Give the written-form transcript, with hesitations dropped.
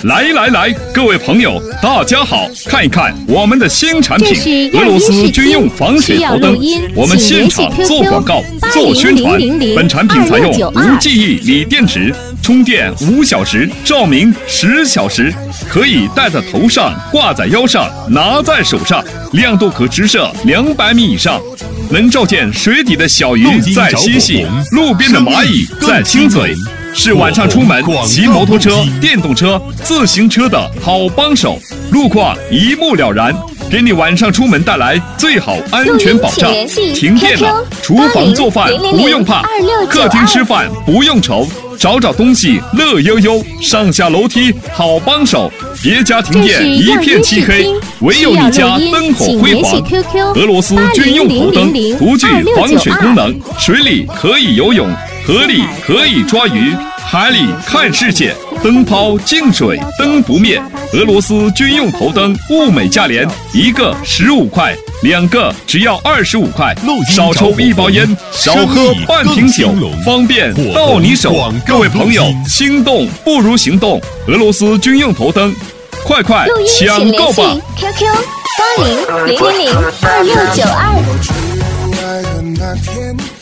来，各位朋友，大家好，看一看我们的新产品——俄罗斯军用防水头灯。我们现场做广告、做宣传。本产品采用无记忆锂电池，充电5小时，照明10小时，可以戴在头上、挂在腰上、拿在手上，亮度可直射200米以上。能照见水底的小鱼在嬉戏，路边的蚂蚁在亲嘴，是晚上出门骑摩托车、电动车、自行车的好帮手，路况一目了然，给你晚上出门带来最好安全保障。停电了，厨房做饭不用怕，客厅吃饭不用愁，找东西乐悠悠，上下楼梯好帮手。别家停电一片漆黑，唯有你家灯火辉煌。俄罗斯军用头灯，独具防水功能，水里可以游泳，河里可以抓鱼，海里看世界。灯泡净水，灯不灭。俄罗斯军用头灯物美价廉，一个15块，2个只要25块。少抽1包烟，少喝半瓶酒，方便到你手。各位朋友，心动不如行动。俄罗斯军用头灯，快抢购吧 ！QQ 80 000 2692。